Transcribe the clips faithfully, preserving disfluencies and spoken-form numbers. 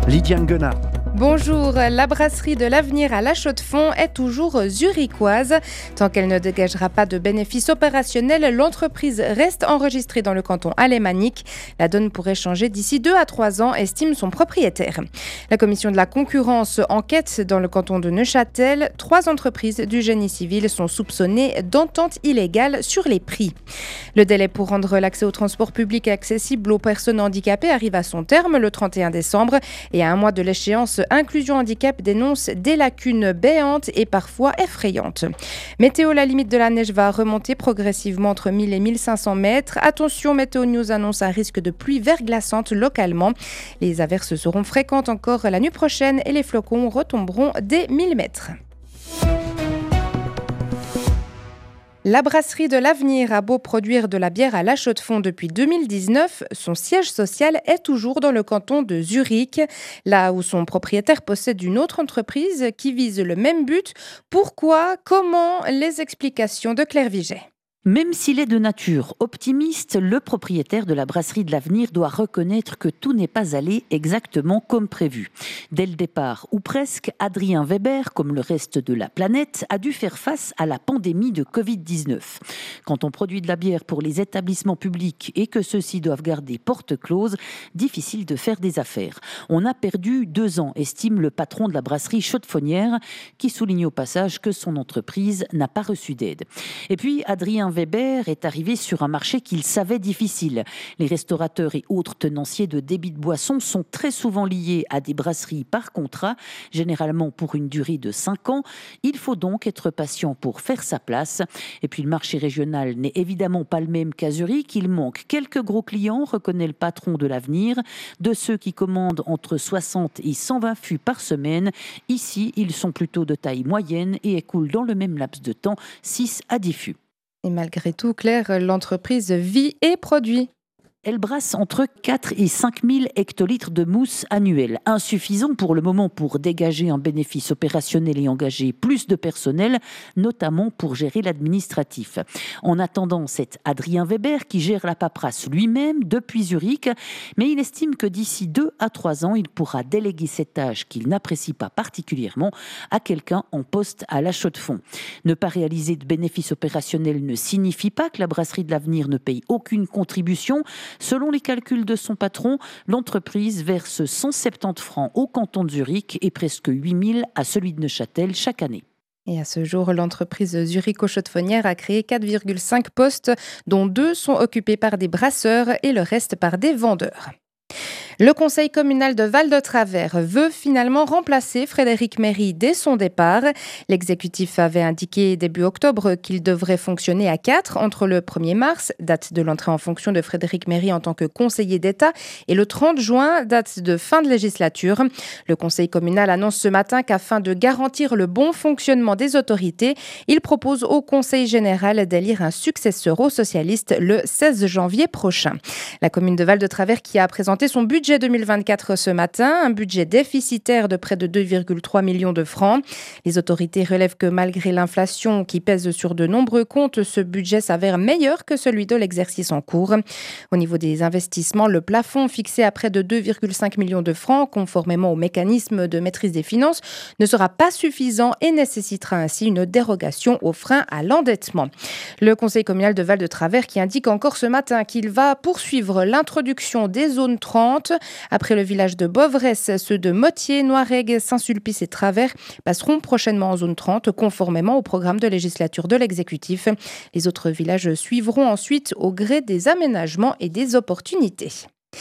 Lydiane Guenard. Bonjour, la brasserie de l'Avenir à La Chaux-de-Fonds est toujours zurichoise. Tant qu'elle ne dégagera pas de bénéfices opérationnels, l'entreprise reste enregistrée dans le canton alémanique. La donne pourrait changer d'ici deux à trois ans, estime son propriétaire. La commission de la concurrence enquête dans le canton de Neuchâtel. Trois entreprises du génie civil sont soupçonnées d'entente illégale sur les prix. Le délai pour rendre l'accès au transport public accessible aux personnes handicapées arrive à son terme le trente et un décembre et à un mois de l'échéance, Inclusion Handicap dénonce des lacunes béantes et parfois effrayantes. Météo, la limite de la neige va remonter progressivement entre mille et mille cinq cents mètres. Attention, Météo News annonce un risque de pluie verglaçante localement. Les averses seront fréquentes encore la nuit prochaine et les flocons retomberont dès mille mètres. La brasserie de l'Avenir a beau produire de la bière à La Chaux-de-Fonds depuis deux mille dix-neuf, son siège social est toujours dans le canton de Zurich, là où son propriétaire possède une autre entreprise qui vise le même but. Pourquoi ? Comment ? Les explications de Claire Viget. Même s'il est de nature optimiste, le propriétaire de la brasserie de l'Avenir doit reconnaître que tout n'est pas allé exactement comme prévu. Dès le départ, ou presque, Adrien Weber, comme le reste de la planète, a dû faire face à la pandémie de covid dix-neuf. Quand on produit de la bière pour les établissements publics et que ceux-ci doivent garder porte close, difficile de faire des affaires. On a perdu deux ans, estime le patron de la brasserie chaux-de-fonnière, qui souligne au passage que son entreprise n'a pas reçu d'aide. Et puis, Adrien Weber est arrivé sur un marché qu'il savait difficile. Les restaurateurs et autres tenanciers de débit de boissons sont très souvent liés à des brasseries par contrat, généralement pour une durée de cinq ans. Il faut donc être patient pour faire sa place. Et puis le marché régional n'est évidemment pas le même qu'à Zurich. Il manque quelques gros clients, reconnaît le patron de l'Avenir, de ceux qui commandent entre soixante et cent vingt fûts par semaine. Ici, ils sont plutôt de taille moyenne et écoulent dans le même laps de temps six à dix fûts. Et malgré tout, Claire, l'entreprise vit et produit. Elle brasse entre quatre et cinq mille hectolitres de mousse annuelle. Insuffisant pour le moment pour dégager un bénéfice opérationnel et engager plus de personnel, notamment pour gérer l'administratif. En attendant, c'est Adrien Weber qui gère la paperasse lui-même depuis Zurich, mais il estime que d'ici deux à trois ans, il pourra déléguer cette tâche qu'il n'apprécie pas particulièrement à quelqu'un en poste à La Chaux-de-Fonds. Ne pas réaliser de bénéfice opérationnel ne signifie pas que la brasserie de l'Avenir ne paye aucune contribution. Selon les calculs de son patron, l'entreprise verse cent soixante-dix francs au canton de Zurich et presque huit mille à celui de Neuchâtel chaque année. Et à ce jour, l'entreprise zuricho-chaux-de-fonnière a créé quatre virgule cinq postes, dont deux sont occupés par des brasseurs et le reste par des vendeurs. Le conseil communal de Val-de-Travers veut finalement remplacer Frédéric Méry dès son départ. L'exécutif avait indiqué début octobre qu'il devrait fonctionner à quatre entre le premier mars, date de l'entrée en fonction de Frédéric Méry en tant que conseiller d'État, et le trente juin, date de fin de législature. Le conseil communal annonce ce matin qu'afin de garantir le bon fonctionnement des autorités, il propose au conseil général d'élire un successeur aux socialistes le seize janvier prochain. La commune de Val-de-Travers qui a présenté son budget deux mille vingt-quatre ce matin, un budget déficitaire de près de deux virgule trois millions de francs. Les autorités relèvent que malgré l'inflation qui pèse sur de nombreux comptes, ce budget s'avère meilleur que celui de l'exercice en cours. Au niveau des investissements, le plafond fixé à près de deux virgule cinq millions de francs, conformément au mécanisme de maîtrise des finances, ne sera pas suffisant et nécessitera ainsi une dérogation au frein à l'endettement. Le conseil communal de Val-de-Travers qui indique encore ce matin qu'il va poursuivre l'introduction des zones trente. Après le village de Bovresse, ceux de Motier, Noiregue, Saint-Sulpice et Travers passeront prochainement en zone trente, conformément au programme de législature de l'exécutif. Les autres villages suivront ensuite au gré des aménagements et des opportunités.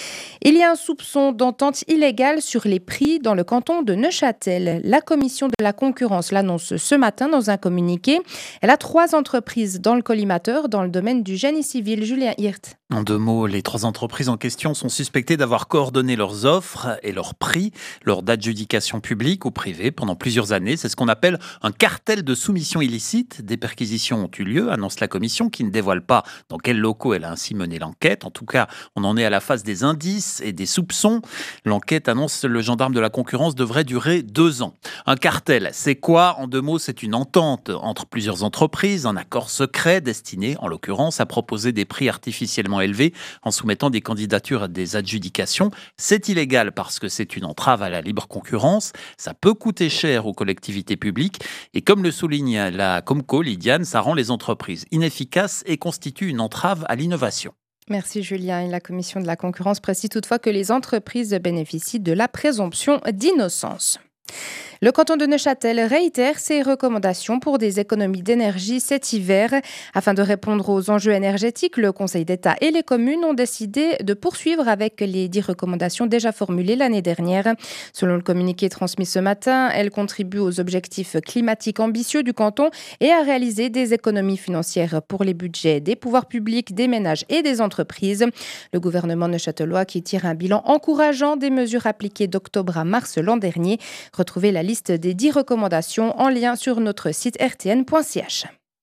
Il y a un soupçon d'entente illégale sur les prix dans le canton de Neuchâtel. La commission de la concurrence l'annonce ce matin dans un communiqué. Elle a trois entreprises dans le collimateur dans le domaine du génie civil. Julien Hirt. En deux mots, les trois entreprises en question sont suspectées d'avoir coordonné leurs offres et leurs prix lors d'adjudications publiques ou privées pendant plusieurs années. C'est ce qu'on appelle un cartel de soumission illicite. Des perquisitions ont eu lieu, annonce la commission, qui ne dévoile pas dans quels locaux elle a ainsi mené l'enquête. En tout cas, on en est à la phase des indices et des soupçons. L'enquête, annonce le gendarme de la concurrence, devrait durer deux ans. Un cartel, c'est quoi ? En deux mots, c'est une entente entre plusieurs entreprises, un accord secret destiné, en l'occurrence, à proposer des prix artificiellement extrêmement élevé en soumettant des candidatures à des adjudications. C'est illégal parce que c'est une entrave à la libre concurrence. Ça peut coûter cher aux collectivités publiques. Et comme le souligne la Comco, Lydiane, ça rend les entreprises inefficaces et constitue une entrave à l'innovation. Merci Julien. Et la Commission de la concurrence précise toutefois que les entreprises bénéficient de la présomption d'innocence. Le canton de Neuchâtel réitère ses recommandations pour des économies d'énergie cet hiver. Afin de répondre aux enjeux énergétiques, le Conseil d'État et les communes ont décidé de poursuivre avec les dix recommandations déjà formulées l'année dernière. Selon le communiqué transmis ce matin, elles contribuent aux objectifs climatiques ambitieux du canton et à réaliser des économies financières pour les budgets des pouvoirs publics, des ménages et des entreprises. Le gouvernement neuchâtelois qui tire un bilan encourageant des mesures appliquées d'octobre à mars l'an dernier. Retrouvez la liste des dix recommandations en lien sur notre site r t n point c h.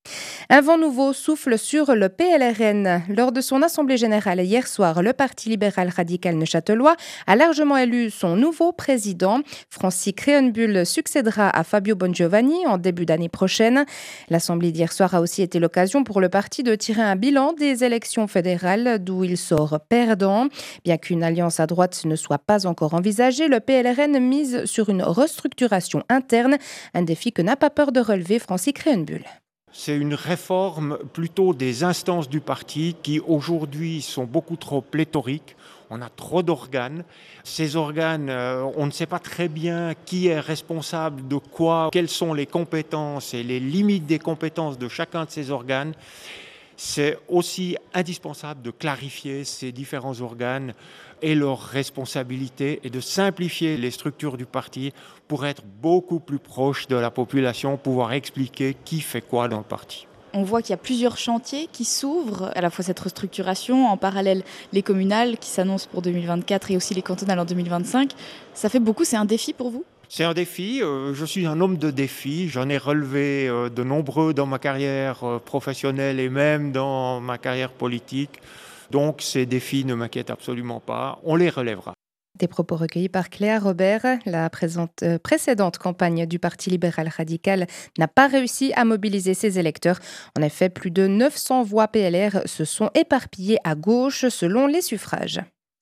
Un vent nouveau souffle sur le P L R N. Lors de son assemblée générale hier soir, le Parti libéral radical neuchâtelois a largement élu son nouveau président. Francis Créhenbuhl succédera à Fabio Bongiovanni en début d'année prochaine. L'assemblée d'hier soir a aussi été l'occasion pour le parti de tirer un bilan des élections fédérales d'où il sort perdant. Bien qu'une alliance à droite ne soit pas encore envisagée, le P L R N mise sur une restructuration interne, un défi que n'a pas peur de relever Francis Créhenbuhl. C'est une réforme plutôt des instances du parti qui aujourd'hui sont beaucoup trop pléthoriques. On a trop d'organes. Ces organes, on ne sait pas très bien qui est responsable de quoi, quelles sont les compétences et les limites des compétences de chacun de ces organes. C'est aussi indispensable de clarifier ces différents organes et leurs responsabilités et de simplifier les structures du parti pour être beaucoup plus proche de la population, pouvoir expliquer qui fait quoi dans le parti. On voit qu'il y a plusieurs chantiers qui s'ouvrent, à la fois cette restructuration, en parallèle les communales qui s'annoncent pour deux mille vingt-quatre et aussi les cantonales en deux mille vingt-cinq. Ça fait beaucoup, c'est un défi pour vous ? C'est un défi, je suis un homme de défis, j'en ai relevé de nombreux dans ma carrière professionnelle et même dans ma carrière politique. Donc ces défis ne m'inquiètent absolument pas, on les relèvera. Des propos recueillis par Cléa Robert. La présente, euh, précédente campagne du Parti libéral radical n'a pas réussi à mobiliser ses électeurs. En effet, plus de neuf cents voix P L R se sont éparpillées à gauche selon les suffrages.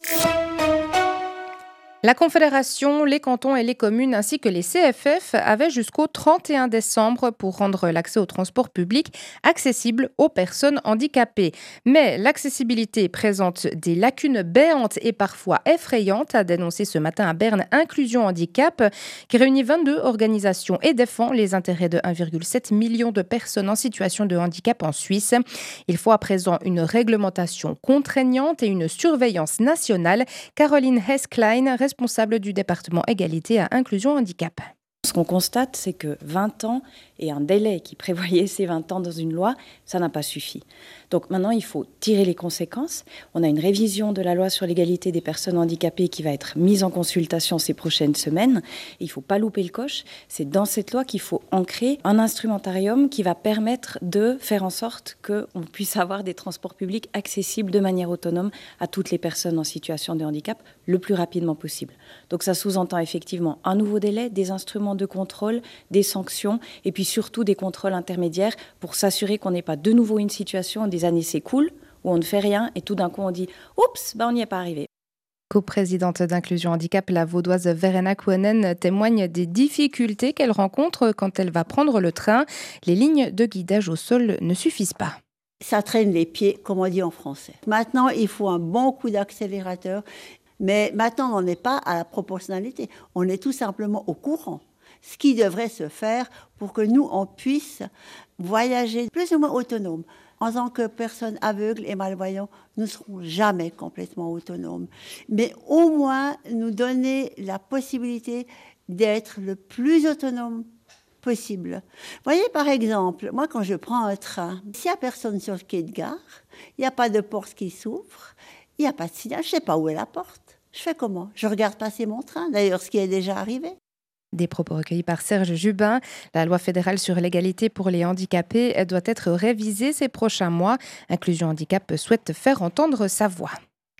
La Confédération, les cantons et les communes ainsi que les C F F avaient jusqu'au trente et un décembre pour rendre l'accès au transport public accessible aux personnes handicapées. Mais l'accessibilité présente des lacunes béantes et parfois effrayantes, a dénoncé ce matin à Berne Inclusion Handicap, qui réunit vingt-deux organisations et défend les intérêts de un virgule sept million de personnes en situation de handicap en Suisse. Il faut à présent une réglementation contraignante et une surveillance nationale. Caroline Hess-Klein, responsable du département Égalité à Inclusion Handicap. Ce qu'on constate, c'est que vingt ans et un délai qui prévoyait ces vingt ans dans une loi, ça n'a pas suffi. Donc maintenant, il faut tirer les conséquences. On a une révision de la loi sur l'égalité des personnes handicapées qui va être mise en consultation ces prochaines semaines. Et il ne faut pas louper le coche. C'est dans cette loi qu'il faut ancrer un instrumentarium qui va permettre de faire en sorte qu'on puisse avoir des transports publics accessibles de manière autonome à toutes les personnes en situation de handicap le plus rapidement possible. Donc ça sous-entend effectivement un nouveau délai, des instruments de contrôle, des sanctions et puis surtout des contrôles intermédiaires pour s'assurer qu'on n'ait pas de nouveau une situation où des années s'écoulent, où on ne fait rien et tout d'un coup on dit « Oups, ben on n'y est pas arrivé ». Co-présidente d'Inclusion Handicap, la vaudoise Verena Kuonen témoigne des difficultés qu'elle rencontre quand elle va prendre le train. Les lignes de guidage au sol ne suffisent pas. Ça traîne les pieds, comme on dit en français. Maintenant, il faut un bon coup d'accélérateur, mais maintenant on n'est pas à la proportionnalité, on est tout simplement au courant. Ce qui devrait se faire pour que nous, on puisse voyager plus ou moins autonome. En tant que personnes aveugles et malvoyants, nous ne serons jamais complètement autonomes. Mais au moins, nous donner la possibilité d'être le plus autonome possible. Vous voyez, par exemple, moi, quand je prends un train, s'il n'y a personne sur le quai de gare, il n'y a pas de porte qui s'ouvre, il n'y a pas de signal, je ne sais pas où est la porte. Je fais comment? Je regarde passer mon train, d'ailleurs, ce qui est déjà arrivé. Des propos recueillis par Serge Jubin. La loi fédérale sur l'égalité pour les handicapés doit être révisée ces prochains mois. Inclusion Handicap souhaite faire entendre sa voix.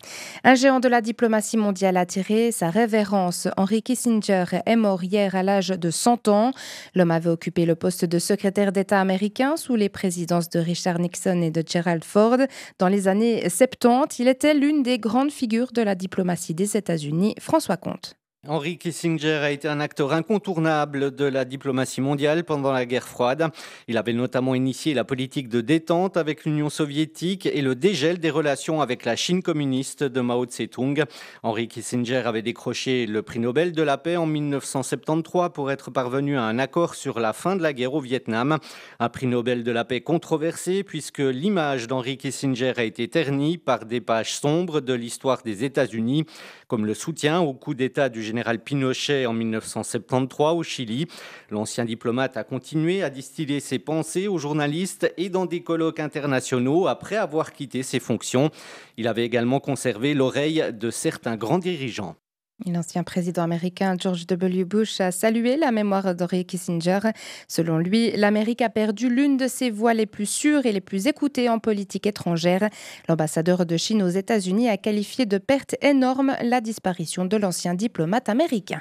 Un géant de la diplomatie mondiale a tiré sa révérence. Henry Kissinger est mort hier à l'âge de cent ans. L'homme avait occupé le poste de secrétaire d'État américain sous les présidences de Richard Nixon et de Gerald Ford. Dans les années soixante-dix, il était l'une des grandes figures de la diplomatie des États-Unis. François Comte. Henry Kissinger a été un acteur incontournable de la diplomatie mondiale pendant la guerre froide. Il avait notamment initié la politique de détente avec l'Union soviétique et le dégel des relations avec la Chine communiste de Mao Tse-tung. Henry Kissinger avait décroché le prix Nobel de la paix en mille neuf cent soixante-treize pour être parvenu à un accord sur la fin de la guerre au Vietnam. Un prix Nobel de la paix controversé puisque l'image d'Henry Kissinger a été ternie par des pages sombres de l'histoire des États-Unis, comme le soutien au coup d'État du général Pinochet en mille neuf cent soixante-treize au Chili. L'ancien diplomate a continué à distiller ses pensées aux journalistes et dans des colloques internationaux après avoir quitté ses fonctions. Il avait également conservé l'oreille de certains grands dirigeants. L'ancien président américain George W. Bush a salué la mémoire d'Henry Kissinger. Selon lui, l'Amérique a perdu l'une de ses voix les plus sûres et les plus écoutées en politique étrangère. L'ambassadeur de Chine aux États-Unis a qualifié de perte énorme la disparition de l'ancien diplomate américain.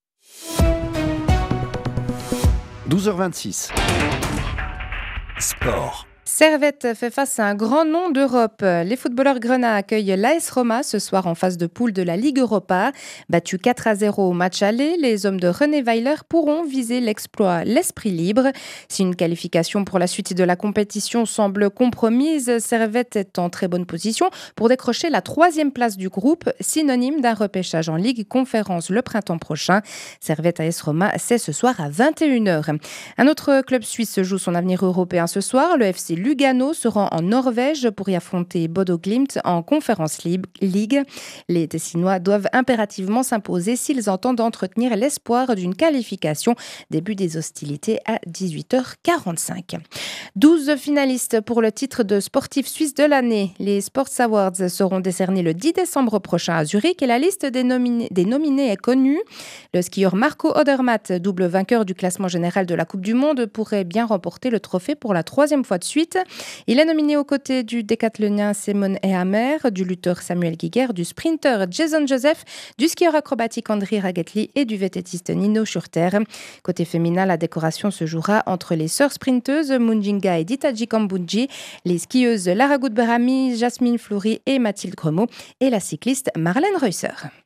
douze heures vingt-six. Sport. Servette fait face à un grand nom d'Europe. Les footballeurs grenats accueillent l'A S Roma ce soir en phase de poule de la Ligue Europa. Battus quatre à zéro au match aller, les hommes de René Weiler pourront viser l'exploit l'esprit libre. Si une qualification pour la suite de la compétition semble compromise, Servette est en très bonne position pour décrocher la troisième place du groupe, synonyme d'un repêchage en Ligue Conférence le printemps prochain. Servette A S Roma, c'est ce soir à vingt et une heures. Un autre club suisse joue son avenir européen ce soir, le F C Lugano se rend en Norvège pour y affronter Bodo Glimt en Conference League. Les Tessinois doivent impérativement s'imposer s'ils entendent entretenir l'espoir d'une qualification. Début des hostilités à dix-huit heures quarante-cinq. douze finalistes pour le titre de sportif suisse de l'année. Les Sports Awards seront décernés le dix décembre prochain à Zurich et la liste des nominés, des nominés est connue. Le skieur Marco Odermatt, double vainqueur du classement général de la Coupe du Monde, pourrait bien remporter le trophée pour la troisième fois de suite. Il est nominé aux côtés du décathlonien Simon Ehammer, du lutteur Samuel Giger, du sprinter Jason Joseph, du skieur acrobatique Andri Ragetli et du vététiste Nino Schurter. Côté féminin, la décoration se jouera entre les sœurs sprinteuses Munjinga et Ditaji Kambunji, les skieuses Lara Goudberami, Jasmine Fleury et Mathilde Gremaud et la cycliste Marlène Reusser.